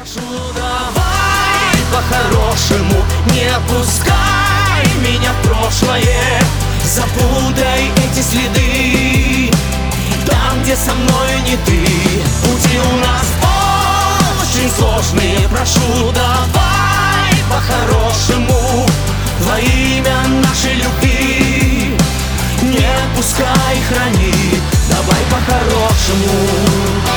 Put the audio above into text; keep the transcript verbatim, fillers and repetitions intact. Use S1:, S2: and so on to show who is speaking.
S1: Прошу, давай по-хорошему, не пускай меня в прошлое. Запутай эти следы, там, где со мной не ты. Пути у нас очень сложные. Прошу, давай по-хорошему, во имя нашей любви. Не пускай, храни, давай по-хорошему.